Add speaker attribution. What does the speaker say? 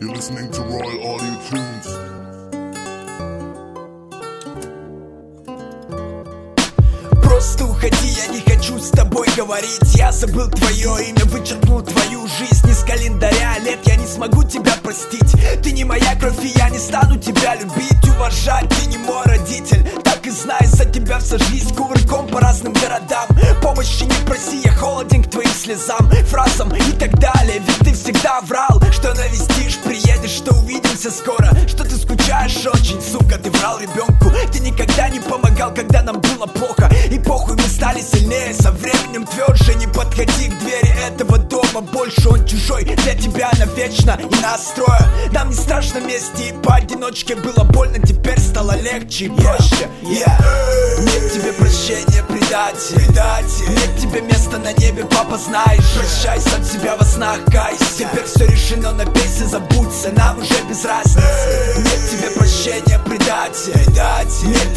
Speaker 1: You're listening to Royal Audio Tunes.
Speaker 2: Просто уходи, я не хочу с тобой говорить. Я забыл твое имя, вычеркнул твою жизнь из календаря лет. Я не смогу тебя простить. Ты не моя кровь, и я не стану тебя любить, уважать. Ты не мой родитель, так и знай, за тебя вся жизнь кувырком по разным городам. Помощи не проси, я холоден к твоим слезам, фразам и так далее. Ведь ты всегда врал, что навестишь, приедешь, что увидимся скоро, что ты скучаешь очень, сука, ты врал ребенку. Ты никогда не помогал, когда нам было плохо. И похуй, мы стали сильнее, со временем тверже. Не подходи к двери этого дома больше, он чужой для тебя навечно и настроя. Нам не страшно вместе, и поодиночке было больно, теперь стало легче и проще. Нет тебе прощения, предатель. Нет тебе места на небе, папа, знаешь. Прощай сам себя во снах, кайся. Теперь все решено, напейся, забудься, нам уже без разницы. Нет тебе прощения, предатель. Нет